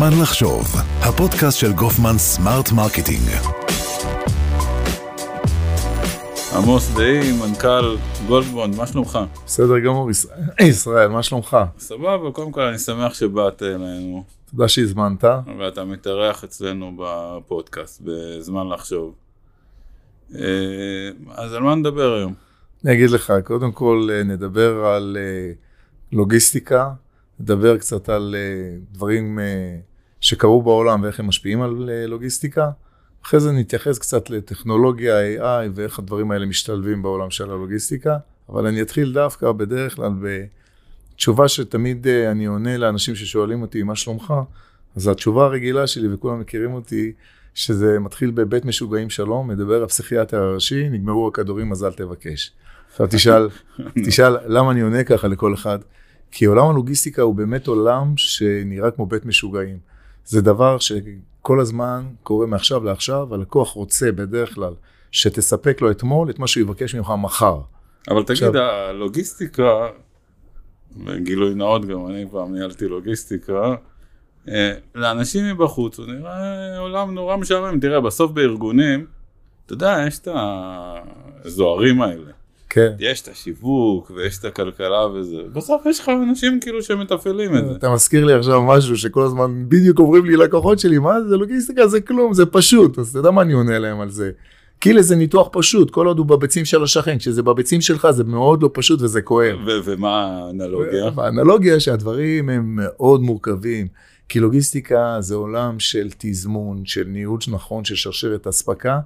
זמן לחשוב, הפודקאסט של גופמן סמארט מרקטינג. עמוס דהי, מנכ"ל גולדבונד, מה שלומך? בסדר גמור, ישראל, מה שלומך? סבבה, קודם כל אני שמח שבאת אלינו. תודה שהזמנת. ואתה מתארח אצלנו בפודקאסט, בזמן לחשוב. אז על מה נדבר היום? אני אגיד לך, קודם כל נדבר על לוגיסטיקה, נדבר קצת על דברים שקרו בעולם ואיך הם משפיעים על לוגיסטיקה. אחרי זה נתייחס קצת לטכנולוגיה, AI, ואיך הדברים האלה משתלבים בעולם של הלוגיסטיקה. אבל אני אתחיל דווקא בדרך כלל בתשובה שתמיד אני עונה לאנשים ששואלים אותי מה שלומך. אז התשובה הרגילה שלי, וכולם מכירים אותי, שזה מתחיל בבית משוגעים שלום, מדבר הפסיכיאטר הראשי, נגמרו הכדורים, אז אל תבקש. עכשיו תשאל למה אני עונה ככה לכל אחד? כי עולם הלוגיסטיקה הוא באמת עולם שנראה כמו בית משוגעים. זה דבר שכל הזמן קורה מעכשיו לעכשיו, הלקוח רוצה בדרך כלל שתספק לו אתמול את מה שהוא יבקש ממך מחר. אבל תגיד, הלוגיסטיקה, גילוי נאות גם, אני פעם ניהלתי לוגיסטיקה, לאנשים מבחוץ, הוא נראה עולם נורא משעמם. תראה, בסוף בארגונים, אתה יודע, יש את הזוהרים האלה. כן. יש את השיווק ויש את הכלכלה וזה. בסוף יש לך אנשים כאילו שמתפעלים את זה. אתה מזכיר לי עכשיו משהו שכל הזמן בדיוק אומרים לי לקוחות שלי, מה זה לוגיסטיקה? זה כלום, זה פשוט. אז אתה יודע מה אני עונה להם על זה? כאילו זה ניתוח פשוט, כל עוד הוא בביצים של השכן, כשזה בביצים שלך זה מאוד לא פשוט וזה כואב. ומה האנלוגיה? האנלוגיה שהדברים הם מאוד מורכבים. כי לוגיסטיקה זה עולם של תזמון, של ניהול נכון, של שרשרת אספקה,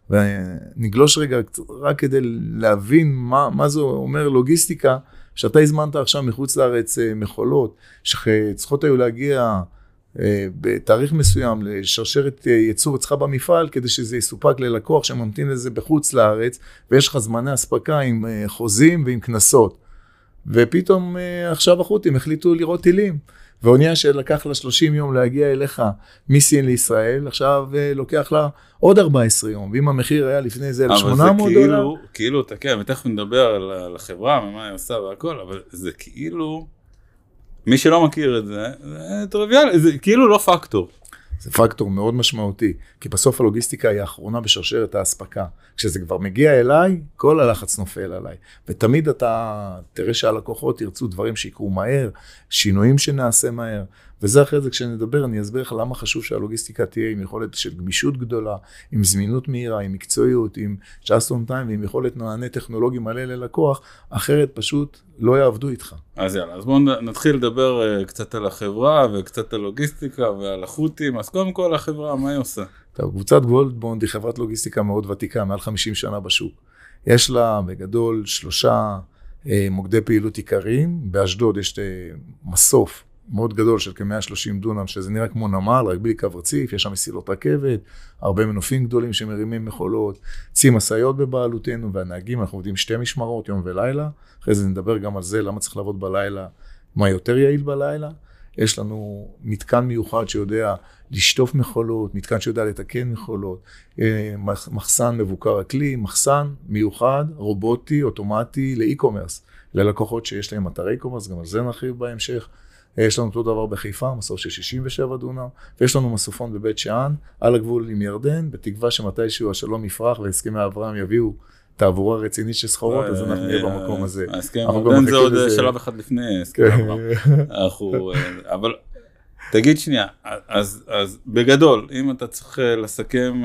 ונגלוש רגע רק כדי להבין מה זה אומר לוגיסטיקה, שאתה הזמנת עכשיו מחוץ לארץ מכולות, שצריכות היו להגיע בתאריך מסוים לשרשרת ייצור אצלך במפעל, כדי שזה יסופק ללקוח שממתין לזה בחוץ לארץ, ויש לך זמני אספקה עם חוזים ועם כנסות. ופתאום עכשיו החות'ים החליטו לראות טילים. ואונייה שלקח לה 30 יום להגיע אליך מסין לישראל, עכשיו לוקח לה עוד 14 יום, ואם המחיר היה לפני זה $800. אבל זה כאילו, תקע, ותכף נדבר על החברה, מה היא עושה והכל, אבל זה כאילו, מי שלא מכיר את זה, זה טריוויאלי, זה כאילו לא פקטור. זה פקטור מאוד משמעותי, כי בסוף הלוגיסטיקה היא האחרונה בשרשרת האספקה. כשזה כבר מגיע אליי, כל הלחץ נופל עליי. ותמיד אתה תראה שהלקוחות ירצו דברים שיקרו מהר, שינויים שנעשה מהר. וזה אחרי זה כשנדבר, אני אסביר לך למה חשוב שהלוגיסטיקה תהיה עם יכולת של גמישות גדולה, עם זמינות מהירה, עם מקצועיות, עם just on time, ועם יכולת מענה טכנולוגי מלא ללקוח, אחרת פשוט לא יעבדו איתך. אז יאללה, אז בואו נתחיל לדבר קצת על החברה, וקצת על לוגיסטיקה ועל החות'ים. אז קודם כל החברה, מה היא עושה? טוב, קבוצת גולדבונד היא חברת לוגיסטיקה מאוד ותיקה, מעל 50 שנה בשוק. יש לה בגדול 3 מוקדי פעילות עיקריים. באשדוד יש מסוף מאוד גדול של כ-130 דונם, שזה נראה כמו נמל, רק בלי קו רציף, יש שם מסילות רכבת, הרבה מנופים גדולים שמרימים מכולות, צי משאיות בבעלותנו, והנהגים, אנחנו עובדים 2 משמרות, יום ולילה. אחרי זה נדבר גם על זה, למה צריך לעבוד בלילה, מה יותר יעיל בלילה. יש לנו מתקן מיוחד שיודע לשטוף מכולות, מתקן שיודע לתקן מכולות, מחסן מבוקר הכלי, מחסן מיוחד, רובוטי, אוטומטי, לאי-קומרס, ללקוחות שיש להם אתרי קומרס, גם על זה נרחיב בהמשך. יש לנו אותו דבר בחיפה, מסוף של 67 דונם, ויש לנו מסופון בבית שאן, על הגבול עם ירדן, בתקווה שמתישהו השלום יפרח והסכמי אברהם יביאו תעבורה רצינית של סחורות, אז אנחנו נהיה במקום הזה. ההסכם ירדן זה עוד שלב אחד לפני הסכם אברהם. אבל תגיד שנייה, אז בגדול, אם אתה צריך לסכם,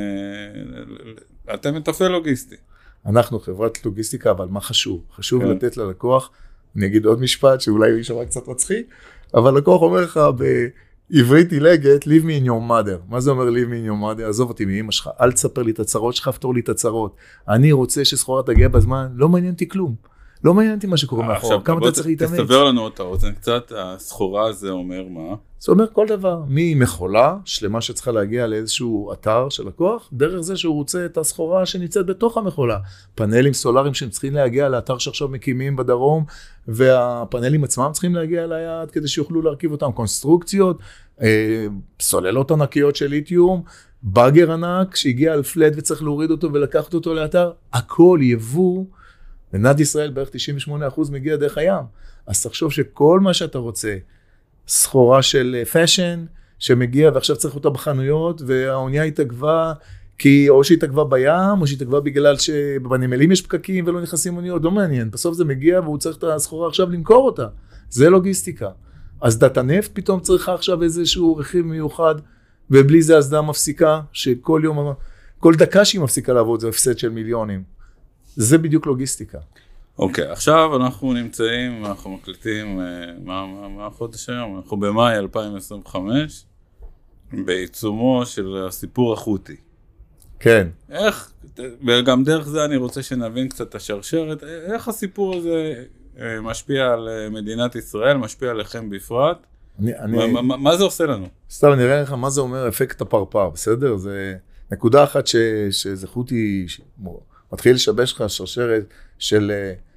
אתם מתפעל לוגיסטי. אנחנו חברת לוגיסטיקה, אבל מה חשוב? חשוב לתת ללקוח, אני אגיד עוד משפט שאולי הוא יישמע קצת מצחיק, אבל לקוח אומר לך בעברית עילגת, leave me in your mother. מה זה אומר leave me in your mother? עזוב אותי מאמא שלך, אל תספר לי את הצרות שלך, פתור לי את הצרות. אני רוצה שסחורה תגיע בזמן, לא מעניין אותי כלום. לא מעניין אותי מה שקורה מאחור, כמה אתה צריך להתאמץ. תסתבר לנו אותה, קצת הסחורה הזה אומר מה? זה אומר כל דבר, ממכולה שלמה שצריכה להגיע לאיזשהו אתר של לקוח, דרך זה שהוא רוצה את הסחורה שנמצאת בתוך המכולה. פאנלים סולאריים שהם צריכים להגיע לאתר שעכשיו מקימים בדרום, והפאנלים עצמם צריכים להגיע ליעד כדי שיוכלו להרכיב אותם. קונסטרוקציות, סוללות ענקיות של ליתיום, בגר ענק שהגיע על פלט וצריך להוריד אותו ולקחת אותו לאתר, הכל יבוא. במדינת ישראל בערך 98% מגיע דרך הים. אז תחשוב שכל מה שאתה רוצה, סחורה של פאשן, שמגיע ועכשיו צריך אותה בחנויות, והאונייה התעכבה, כי או שהיא התעכבה בים, או שהיא התעכבה בגלל שבנמלים יש פקקים ולא נכנסים אוניות, לא מעניין. בסוף זה מגיע והוא צריך את הסחורה עכשיו למכור אותה. זה לוגיסטיקה. אסדת הנפט פתאום צריכה עכשיו איזשהו רכיב מיוחד, ובלי זה אסדה מפסיקה, שכל יום, כל דקה שהיא מפסיקה לעבוד, זה הפסד של מיליונים. זה בדיוק לוגיסטיקה. אוקיי, עכשיו אנחנו נמצאים, אנחנו מקליטים, מה החודש היום? אנחנו במאי 2025, בעיצומו של הסיפור החוטי. כן. איך, וגם דרך זה אני רוצה שנבין קצת את השרשרת, איך הסיפור הזה משפיע על מדינת ישראל, משפיע עליכם בפרט? מה זה עושה לנו? סתם, נראה לך מה זה אומר אפקט הפרפר, בסדר? זה נקודה אחת שזה חוטי מתחיל לשבש לך שרשרת של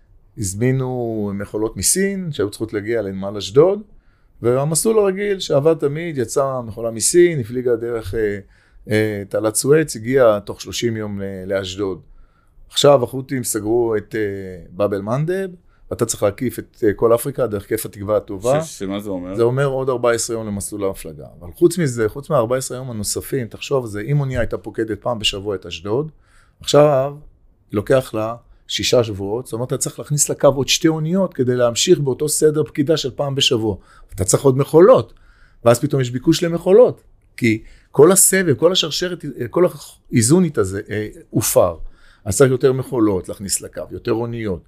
הזמינו מכולות מסין, שהיו צריכות להגיע לנמל אשדוד, והמסלול הרגיל שעבד תמיד, יצא מכולה מסין, הפליגה דרך תעלת סואץ, הגיע תוך 30 יום לאשדוד. עכשיו החות'ים סגרו את באב אל-מנדב, ואתה צריך להקיף את כל אפריקה דרך כיף התקווה הטובה. שמה זה אומר? זה אומר עוד 14 יום למסלול ההפלגה. אבל חוץ מזה, חוץ מה-14 יום הנוספים, תחשוב, זה אם אונייה הייתה פוקדת פעם בשבוע את אשדוד, עכשיו לוקח לה 6 שבועות, זאת אומרת, אתה צריך להכניס לקו עוד 2 אוניות כדי להמשיך באותו סדר פקידה של פעם בשבוע. אתה צריך עוד מכולות, ואז פתאום יש ביקוש למכולות, כי כל הסבב, כל השרשרת, כל האיזונית הזה הופר. אז צריך יותר מכולות להכניס לקו, יותר אוניות.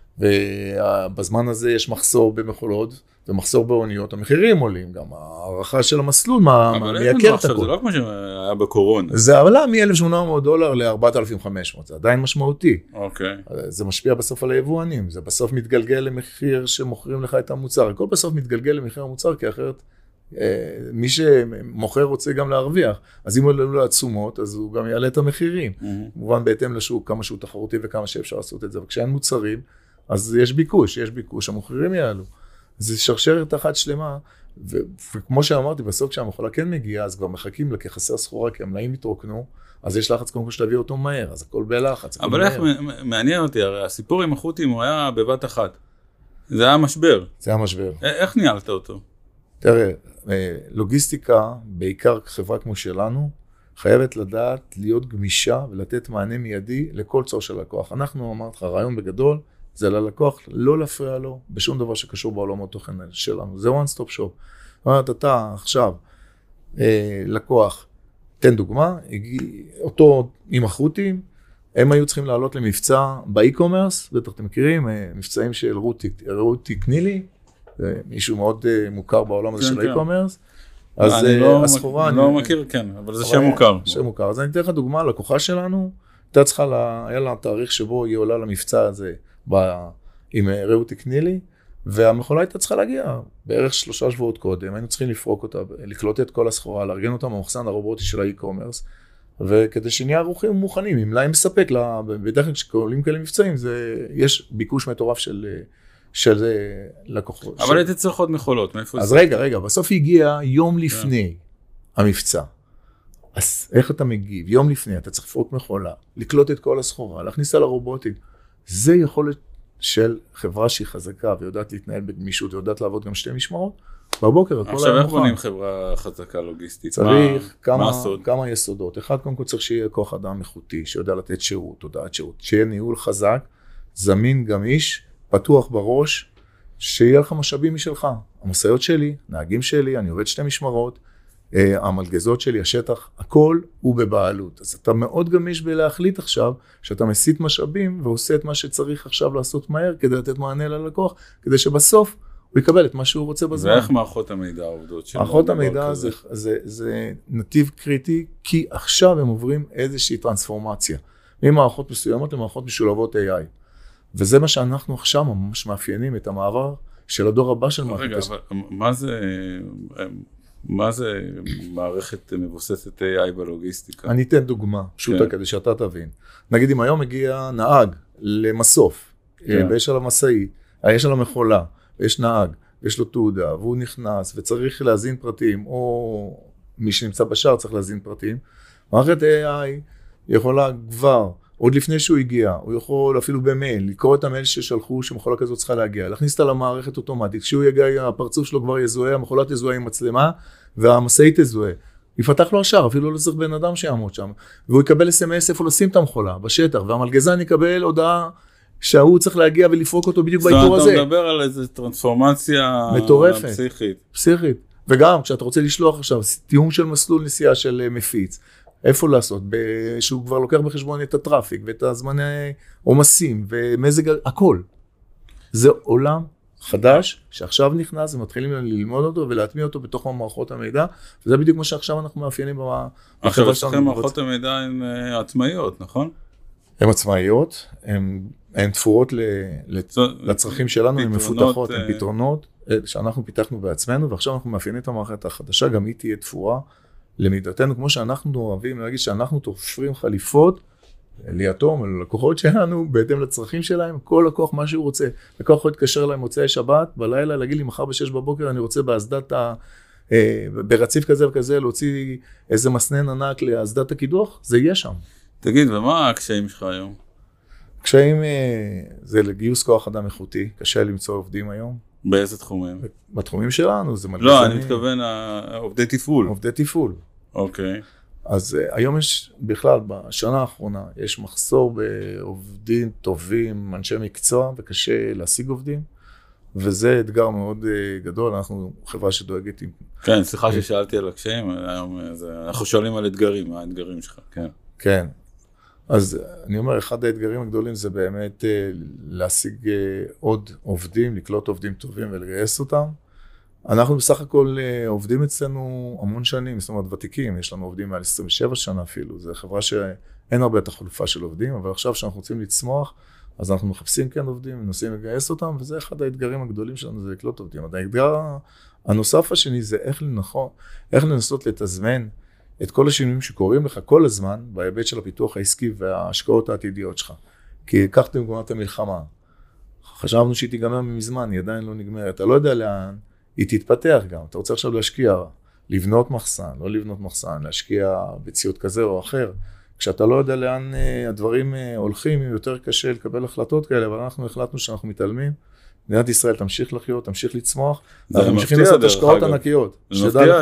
ובזמן הזה יש מחסור במכולות ומחסור באוניות, המחירים עולים, גם הערכה של המסלול מייקר את הכל. זה לא כמו שהיה בקורונה. זה עלה מ$1,800 ל$4,500, זה עדיין משמעותי. אוקיי. זה משפיע בסוף על היבואנים, זה בסוף מתגלגל למחיר שמוכרים לך את המוצר, הכל בסוף מתגלגל למחיר המוצר, כי אחרת מי שמוכר רוצה גם להרוויח, אז אם הוא לא עצומות, אז הוא גם יעלה את המחירים. כמובן בהתאם לשוק, כמה שהוא תחרותי וכמה שאפשר לעשות את זה, וכשאין מוצרים, אז יש ביקוש, המחירים יעלו. זה שרשרת אחת שלמה, וכמו שאמרתי, בסוף כשהמכולה כן מגיעה, אז כבר מחכים לה כחסר סחורה, כי המלאים התרוקנו, אז יש לחץ קודם כל שתביא אותו מהר, אז הכל בלחץ. אבל איך מעניין אותי, הרי הסיפור עם החות'ים הוא היה בבת אחת. זה היה משבר. זה היה משבר. איך ניהלת אותו? תראה, לוגיסטיקה, בעיקר חברה כמו שלנו, חייבת לדעת להיות גמישה ולתת מענה מיידי לכל צור של לקוח. אנחנו אמרת לך, רעיון בגדול, זה ללקוח לא להפריע לו בשום דבר שקשור בעולם התוכן שלנו. זה one stop shop. זאת אומרת, אתה עכשיו לקוח, תן דוגמה, אותו עם החות'ים, הם היו צריכים לעלות למבצע באי-קומרס, בטח אתם מכירים, מבצעים של רותי קנילי, מישהו מאוד מוכר בעולם הזה של האי-קומרס. אז הסחורה... אני לא מכיר, כן, אבל זה שם מוכר. שם מוכר. אז אני אתן לך דוגמה, לקוחה שלנו, היה לה תאריך שבו היא עולה למבצע הזה, עם רותי קנילי, והמכולה הייתה צריכה להגיע בערך 3 שבועות קודם, היינו צריכים לפרוק אותה, לקלוט את כל הסחורה, לארגן אותה במחסן הרובוטי של האי-קומרס, וכדי שנהיה ערוכים ומוכנים, אם להם מספק, בדרך כלל כשקוראים כאלה מבצעים, יש ביקוש מטורף של לקוחות. אבל הייתי צריך עוד מכולות, מאיפה אז רגע, בסוף הגיע יום לפני המבצע. אז איך אתה מגיב? יום לפני, אתה צריך לפרוק מכולה, לקלוט את כל הסחורה, להכניס על הרובוטים. זה יכולת של חברה שהיא חזקה ויודעת להתנהל בגמישות, ויודעת לעבוד גם 2 משמרות. בבוקר, הכל היה מוכן. עכשיו איך בונים חברה חזקה לוגיסטית? צריך כמה יסודות. אחד, קודם כל צריך שיהיה כוח אדם איכותי, שיודע לתת שירות, תודעת שירות, שיהיה ניהול חזק, זמין, גמיש, פתוח בראש, שיהיה לך משאבים משלך. המשאיות שלי, נהגים שלי, אני עובד 2 משמרות, המלגזות שלי, השטח, הכל הוא בבעלות. אז אתה מאוד גמיש בלהחליט עכשיו, שאתה מסיט משאבים ועושה את מה שצריך עכשיו לעשות מהר, כדי לתת מענה ללקוח, כדי שבסוף הוא יקבל את מה שהוא רוצה בזמן. ואיך מערכות המידע העובדות? מערכות המידע זה נתיב קריטי, כי עכשיו הם עוברים איזושהי טרנספורמציה, ממערכות מסוימות למערכות משולבות AI. וזה מה שאנחנו עכשיו ממש מאפיינים את המעבר של הדור הבא של מערכת. רגע, אבל מה זה מערכת מבוססת AI בלוגיסטיקה? אני אתן דוגמה פשוטה כדי שאתה תבין. נגיד אם היום מגיע נהג למסוף, ויש עליו משאית, יש עליו מכולה, ויש נהג, ויש לו תעודה, והוא נכנס וצריך להזין פרטים, או מי שנמצא בשער צריך להזין פרטים, מערכת AI יכולה כבר עוד לפני שהוא הגיע, הוא יכול אפילו במייל, לקרוא את המייל ששלחו שמכולה כזאת צריכה להגיע, להכניס אותה למערכת אוטומטית, כשהוא יגיע, הפרצוף שלו כבר יזוהה, המכולה תזוהה עם מצלמה, והמשאית תזוהה. יפתח לו השאר, אפילו לא צריך בן אדם שיעמוד שם, והוא יקבל SMS איפה לשים את המכולה, בשטח, והמלגזן יקבל הודעה שהוא צריך להגיע ולפרוק אותו בדיוק באיתור הזה. זאת אומרת, אתה מדבר על איזו טרנספורמציה מטורפת, פסיכית. וגם כשאתה רוצה לשלוח עכשיו תיאום של מסלול נסיעה של מפיץ, איפה לעשות? שהוא כבר לוקח בחשבון את הטראפיק ואת הזמני עומסים ומזג, הכל. זה עולם חדש שעכשיו נכנס ומתחילים ללמוד אותו ולהטמיע אותו בתוך מערכות המידע, וזה בדיוק מה שעכשיו אנחנו מאפיינים עכשיו אצלכם מערכות המידע הן עצמאיות, נכון? הן עצמאיות, הן תפורות לצרכים שלנו, הן מפותחות, הן פתרונות שאנחנו פיתחנו בעצמנו, ועכשיו אנחנו מאפיינים את המערכת החדשה, גם היא תהיה תפורה למידתנו, כמו שאנחנו אוהבים להגיד שאנחנו תופרים חליפות ליתום, ללקוחות שלנו, בהתאם לצרכים שלהם, כל לקוח מה שהוא רוצה. לקוח יכול להתקשר להם מוצאי שבת, בלילה, להגיד לי מחר ב-6 בבוקר, אני רוצה באסדת ברציף כזה וכזה, להוציא איזה מסנן ענק לאסדת הקידוח, זה יהיה שם. תגיד, ומה הקשיים שלך היום? הקשיים זה לגיוס כוח אדם איכותי, קשה למצוא עובדים היום. באיזה תחומים? בתחומים שלנו, זה מלגזנים. לא, אני מתכוון עובדי תפעול. עובדי תפעול. אוקיי. אז היום יש, בכלל, בשנה האחרונה, יש מחסור בעובדים טובים, אנשי מקצוע, וקשה להשיג עובדים, וזה אתגר מאוד גדול, אנחנו חברה שדואגת עם... כן, סליחה ששאלתי על הקשיים, היום אנחנו שואלים על אתגרים, מה האתגרים שלך, כן. כן. אז אני אומר, אחד האתגרים הגדולים זה באמת להשיג עוד עובדים, לקלוט עובדים טובים ולגייס אותם. אנחנו בסך הכל עובדים אצלנו המון שנים, זאת אומרת ותיקים, יש לנו עובדים מעל 27 שנה אפילו, זו חברה שאין הרבה את החלופה של עובדים, אבל עכשיו שאנחנו רוצים לצמוח, אז אנחנו מחפשים כן עובדים, מנסים לגייס אותם, וזה אחד האתגרים הגדולים שלנו, זה לקלוט עובדים. האתגר הנוסף השני זה איך לנסות לתזמן את כל השינויים שקורים לך כל הזמן, בהיבט של הפיתוח העסקי וההשקעות העתידיות שלך. כי קח דוגמת המלחמה. חשבנו שהיא תיגמר מזמן, היא עדיין לא נגמרת. אתה לא יודע לאן, היא תתפתח גם. אתה רוצה עכשיו להשקיע, לבנות מחסן, לא לבנות מחסן, להשקיע בציוד כזה או אחר. כשאתה לא יודע לאן הדברים הולכים, יותר קשה לקבל החלטות כאלה, אבל אנחנו החלטנו שאנחנו מתעלמים. מדינת ישראל תמשיך לחיות, תמשיך לצמוח, אנחנו ממשיכים לעשות השקעות ענקיות. זה מפתיע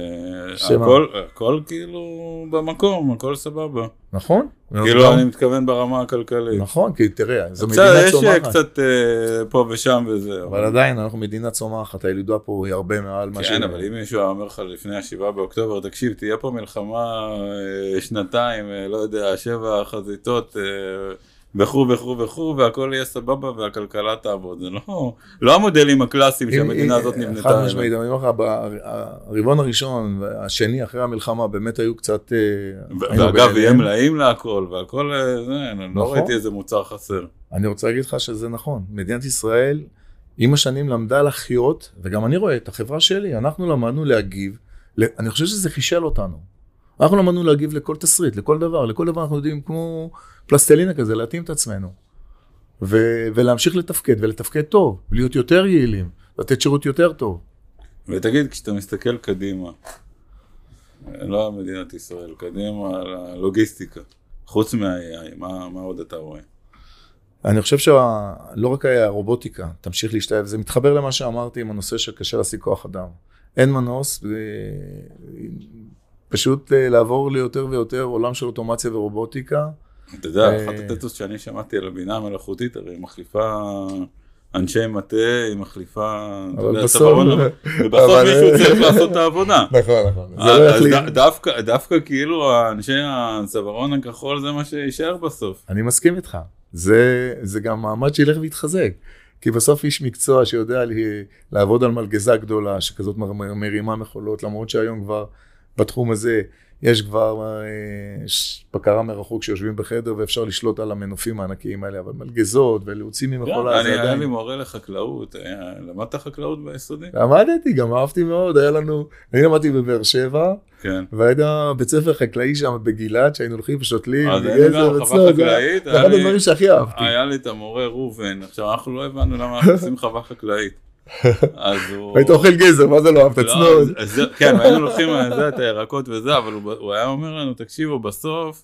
שהכל כאילו במקום, הכל סבבה. נכון. כאילו אני מתכוון ברמה הכלכלית. נכון, כי תראה, זו מדינה צומחת. יש קצת פה ושם וזה. אבל עדיין אנחנו מדינה צומחת, הילודה פה היא הרבה מעל מה כן, אבל אם מישהו אומר לך לפני 7 באוקטובר, תקשיב, תהיה פה מלחמה שנתיים, לא יודע, 7 חזיתות, וכו', והכל יהיה סבבה והכלכלה תעבוד. זה לא המודלים הקלאסיים שהמדינה הזאת נבנתה. חד משמעית, אני אומר לך, ברבעון הראשון והשני אחרי המלחמה באמת היו קצת... ואגב, יהיה מלאים להכל, והכל, לא ראיתי איזה מוצר חסר. אני רוצה להגיד לך שזה נכון. מדינת ישראל, עם השנים למדה לחיות, וגם אני רואה את החברה שלי, אנחנו למדנו להגיב, אני חושב שזה חישל אותנו. אנחנו למדנו להגיב לכל תסריט, לכל דבר אנחנו יודעים כמו פלסטלינה כזה, להתאים את עצמנו. ולהמשיך לתפקד, ולתפקד טוב, להיות יותר יעילים, לתת שירות יותר טוב. ותגיד, כשאתה מסתכל קדימה, לא על מדינת ישראל, קדימה על הלוגיסטיקה, חוץ מה-AI, מה עוד אתה רואה? אני חושב שלא רק הרובוטיקה תמשיך להשתלב, זה מתחבר למה שאמרתי עם הנושא שקשה להשיג כוח אדם. אין מנוס, פשוט לעבור ליותר ויותר עולם של אוטומציה ורובוטיקה. אתה יודע, אחת הטטוס שאני שמעתי על הבינה המלאכותית, הרי היא מחליפה אנשי מטה, היא מחליפה... אבל בסוף מישהו צריך לעשות את העבודה. נכון. דווקא כאילו אנשי הצווארון הכחול זה מה שישאר בסוף. אני מסכים איתך. זה גם מעמד שילך ויתחזק. כי בסוף איש מקצוע שיודע לעבוד על מלגזה גדולה, שכזאת מרימה מכולות, למרות שהיום כבר בתחום הזה יש כבר בקרה מרחוק שיושבים בחדר ואפשר לשלוט על המנופים הענקיים האלה, אבל מלגזות ולהוציא ממכולה. אני היה לי מורה לחקלאות, למדת חקלאות ביסודי? למדתי, גם אהבתי מאוד, אני למדתי בבאר שבע, והייתה בית ספר חקלאי שם בגילת, שהיינו הולכים ושותלים, אז היינו גם חווה חקלאית, זה אחד הדברים שהכי אהבתי. היה לי את המורה ראובן, עכשיו אנחנו לא הבנו למה אנחנו עושים חווה חקלאית. היית אוכל גזר, מה זה לא אהבת צנוד? כן, היינו לוקחים את הירקות וזה, אבל הוא היה אומר לנו, תקשיבו, בסוף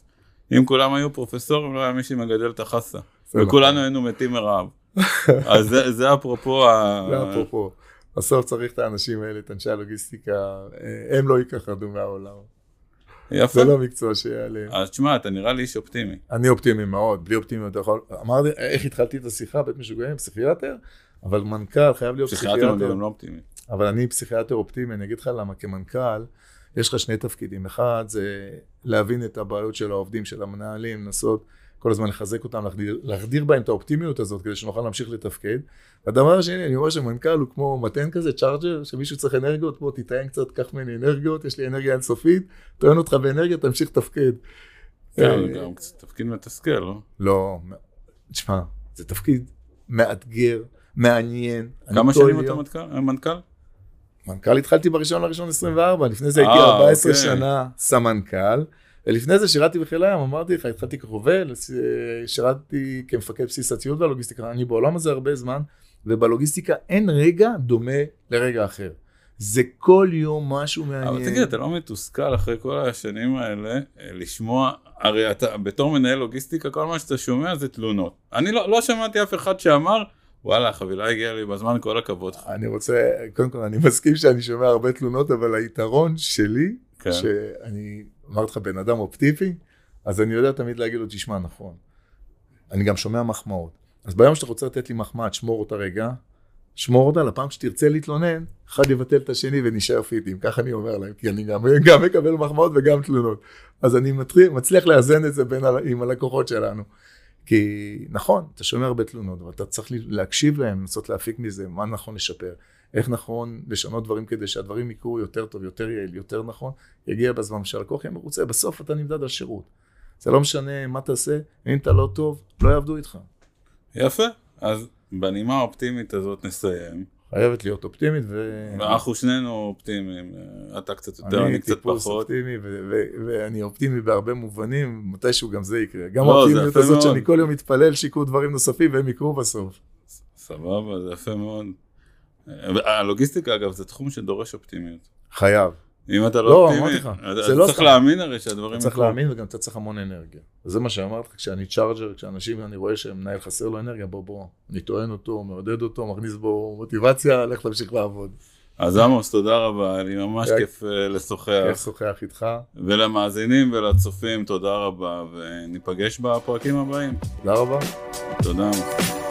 אם כולם היו פרופסורים, לא היה מי שמגדל את החסה. וכולנו היינו מתים מרעב. אז זה אפרופו זה אפרופו. בסוף צריך את האנשים האלה, את אנשי הלוגיסטיקה, הם לא ייכחדו מהעולם. יפה. זה לא מקצוע שיעלה. אז תשמע, אתה נראה לי איש אופטימי. אני אופטימי מאוד, בלי אופטימיות אתה יכול... אמרתי, איך התחלתי את השיחה, בית משוגעים, פסיכיאטר, אבל מנכ"ל חייב להיות פסיכיאטר. פסיכיאטר לא אופטימי. אבל אני פסיכיאטר אופטימי, אני אגיד לך למה, כמנכ"ל, יש לך שני תפקידים. אחד, זה להבין את הבעיות של העובדים, של המנהלים, לנסות כל הזמן לחזק אותם, להחדיר בהם את האופטימיות הזאת, כדי שנוכל להמשיך לתפקד. והדבר השני, אני רואה שמנכ"ל הוא כמו מתן כזה, צ'ארג'ר, שמישהו צריך אנרגיות, בוא תיתן קצת, קח ממני אנרגיות, יש לי אנרגיה אינסופית, תורן אותך באנרגיה, תמשיך תפקד. כן, גם קצת תפקיד מתסכל, לא? לא, תשמע, זה תפקיד מאתגר, מעניין. כמה שנים אתה מנכ"ל? מנכ"ל התחלתי ב1.1.24, לפני זה הייתי 14 שנה סמנכ"ל, ולפני זה שירתי בחיל הים, אמרתי לך, התחלתי כחובל, שירתי כמפקד בסיס הציוד והלוגיסטיקה, אני בעולם הזה הרבה זמן, ובלוגיסטיקה אין רגע דומה לרגע אחר. זה כל יום משהו מעניין. אבל תגיד, אתה לא מתוסכל אחרי כל השנים האלה, לשמוע, הרי אתה בתור מנהל לוגיסטיקה, כל מה שאתה שומע זה תלונות. אני לא שמעתי אף אחד שאמר, וואלה, החבילה הגיעה לי בזמן, כל הכבוד. אני רוצה, קודם כל, אני מסכים שאני שומע הרבה תלונות, אבל היתרון שלי, שאני אמרתי לך בן אדם אופטימי, אז אני יודע תמיד להגיד לו, תשמע, נכון. אני גם שומע מחמאות. אז ביום שאתה רוצה לתת לי מחמאה, תשמור אותה רגע, שמור אותה, לפעם שתרצה להתלונן, אחד יבטל את השני ונשאר פיטים, כך אני אומר להם, כי אני גם מקבל מחמאות וגם תלונות. אז אני מצליח לאזן את זה עם הלקוחות שלנו. כי נכון, אתה שומע הרבה תלונות, אבל אתה צריך להקשיב להם, לנסות להפיק מזה, מה נכון לשפר, איך נכון לשנות דברים כדי שהדברים יקרו יותר טוב, יותר יעיל, יותר נכון, יגיע בזמן שהלקוח יהיה מרוצה, בסוף אתה נמדד על שירות. זה לא משנה מה תעשה, אם אתה לא טוב, לא יעבדו איתך. יפה, אז בנימה האופטימית הזאת נסיים. חייבת להיות אופטימית ואנחנו שנינו אופטימיים, אתה קצת יותר, אני קצת פחות. אני טיפוס אופטימי ואני אופטימי בהרבה מובנים, מתישהו גם זה יקרה. גם האופטימיות הזאת שאני כל יום מתפלל שיקרו דברים נוספים והם יקרו בסוף. סבבה, זה יפה מאוד. הלוגיסטיקה אגב זה תחום שדורש אופטימיות. חייב. אם אתה לא אופטימי, אתה צריך להאמין הרי שהדברים יקרו. אתה צריך להאמין וגם אתה צריך המון אנרגיה. וזה מה שאמרתי, כשאני צ'ארג'ר, כשאנשים, אני רואה שמנהל חסר לו אנרגיה, בוא, אני טוען אותו, מעודד אותו, מכניס בו מוטיבציה, הלך להמשיך לעבוד. אז עמוס, תודה רבה, לי ממש כיף לשוחח. כיף לשוחח איתך. ולמאזינים ולצופים, תודה רבה, וניפגש בפרקים הבאים. תודה רבה. תודה.